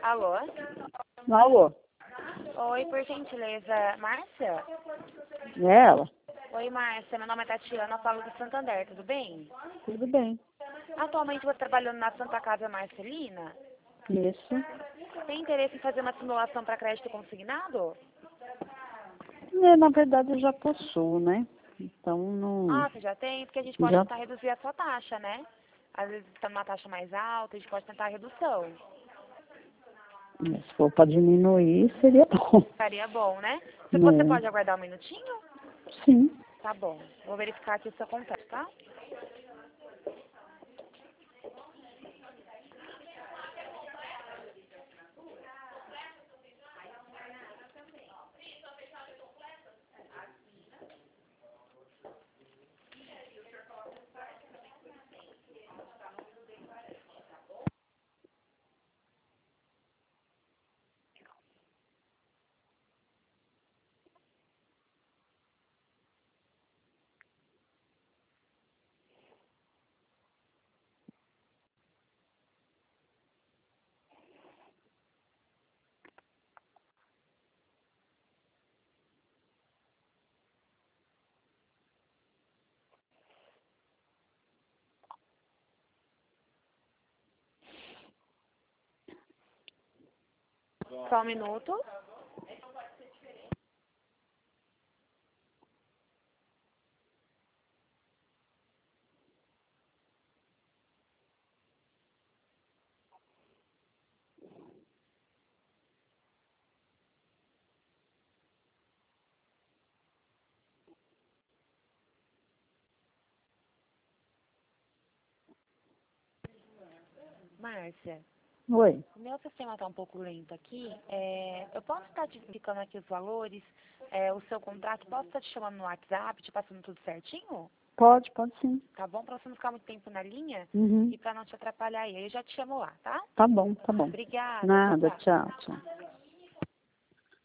Alô? Alô? Oi, por gentileza, Márcia? É ela? Oi, Márcia, meu nome é Tatiana, eu falo do Santander, tudo bem? Tudo bem. Atualmente você trabalhando na Santa Casa Marcelina? Isso. Tem interesse em fazer uma simulação para crédito consignado? Na verdade, eu já possuo, né? Então, não... Ah, você já tem? Porque a gente pode Já... tentar reduzir a sua taxa, né? Às vezes está numa taxa mais alta, a gente pode tentar a redução. Se for para diminuir, seria bom. Ficaria bom, né? Você pode aguardar um minutinho? Sim. Tá bom. Vou verificar aqui o seu contato, tá? Só um minuto. Márcia, Oi. o meu sistema está um pouco lento aqui. Eu posso estar te indicando aqui os valores, o seu contrato, posso estar te chamando no WhatsApp, te passando tudo certinho? Pode sim. Tá bom? Pra você não ficar muito tempo na linha Uhum. e pra não te atrapalhar aí. Eu já te chamo lá, tá? Tá bom. Obrigada. Nada, Tchau, tchau. tchau.